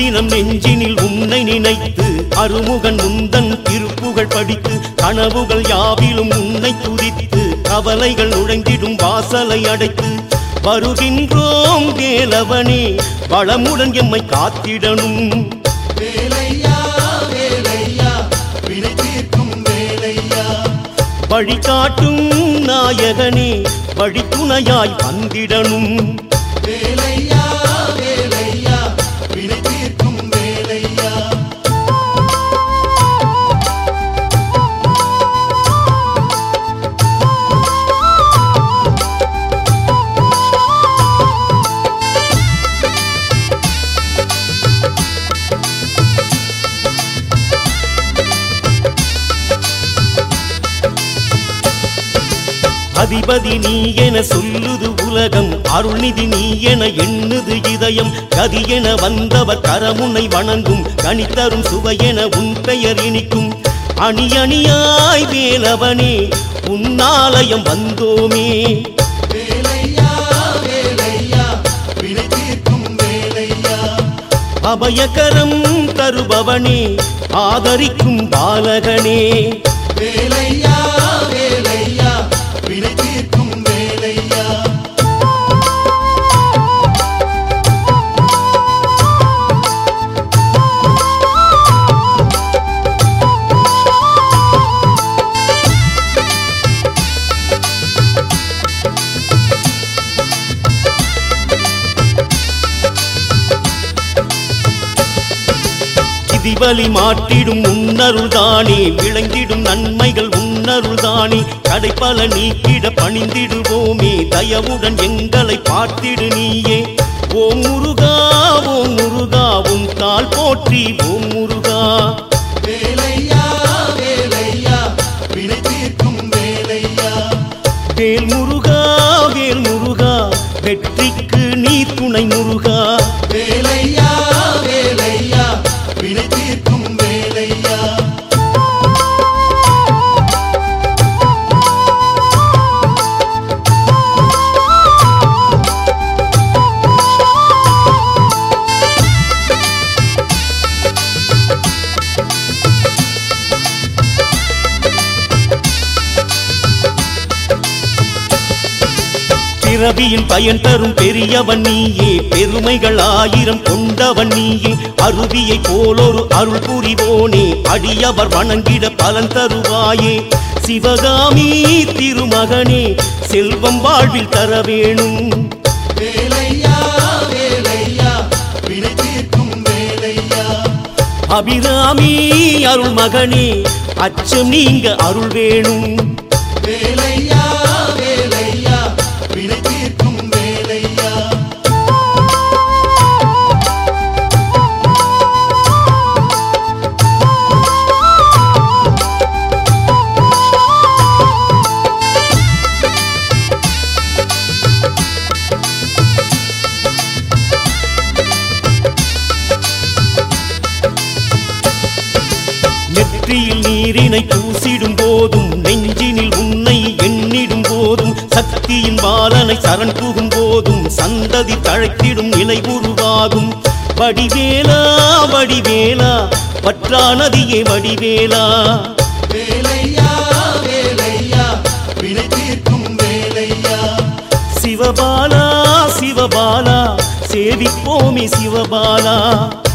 அனுதினம் நெஞ்சினில் உன்னை நினைத்து அருமுகன் முந்தன் திருப்புகழ் படித்து கனவுகள் யாவிலும் உன்னை துதித்து கவலைகள் நுழைந்திடும் வாசலை அடைத்து வருகின்றோம் வேலவனே வளமுடன் எம்மை காத்திடணும். வேலையா வேலையா வினை தீர்க்கும் வேலையா வழிகாட்டும் நாயகனே வழித்துணையாய் வந்திடணும். வேலையா வேலையா வினை தீர்க்கும் வேலையா அதிபதி நீ என சொல்லுது உலகம், அருள்நிதி நீ என எண்ணுது இதயம். கதி என வந்தவர் கரமுனை வணங்கும், கனித்தரும் சுவையென உன் பெயர் இனிக்கும். அணி அணியாய் வேலவனே உன்னாலயம் வந்தோமே. வேலையா வேலையா வினை தீர்க்கும் வேலையா அபயகரம் தருபவனே ஆதரிக்கும் பாலகனே. வேலையா வேலையா வினை தீர்க்கும் வேலையா விதிவலி மாற்றிடும் உன்னருள்தானே, விளங்கிடும் நன்மைகள் உன்னருள்தானே. கடைப்பல நீக்கிட பணிந்திடுவோமே, தயவுடன் எங்களை பார்த்திடு நீயே. ஓம் முருகா ஓம் முருகா உன் தாள் போற்றி ஓம் முருகா. வேலையா வேலையா வினை தீர்க்கும் வேலையா வேல் முருகா வேல் முருகா வெற்றிக்கு நீ துணை முருகா. வேலையா வேலையா வினை தீர்க்கும் வேலையா பிறவியின் பயன் தரும் பெரியவன் நீயே, பெருமைகள் ஆயிரம் கொண்டவன் நீயே. அருவியை போலொரு அருள் புரிவோனே, அடியவர் வணங்கிட பலன் தருவாயே. சிவகாமி திருமகனே செல்வம் வாழ்வில் தர வேணும். வேலையா வேலையா வினை தீர்க்கும் வேலையா அபிராமி அருள் மகனே அச்சம் நீங்க அருள் வேணும். வேலையா வேலையா வினை தீர்க்கும் வேலையா நெற்றியில் நீரினை பூசிடும் போதும், நெஞ்சினில் உன்னை எண்ணிடும் போதும், சக்தியின் பாலனை சரண் புகும் போதும், சந்ததி தழைத்திடும் நிலை உருவாகும். வடிவேலா வடிவேலா பற்றா நதியே வடிவேலா. வேலையா வேலையா வினை தீர்க்கும் வேலையா சிவபாலா சிவபாலா சேவிப்போமே சிவபாலா.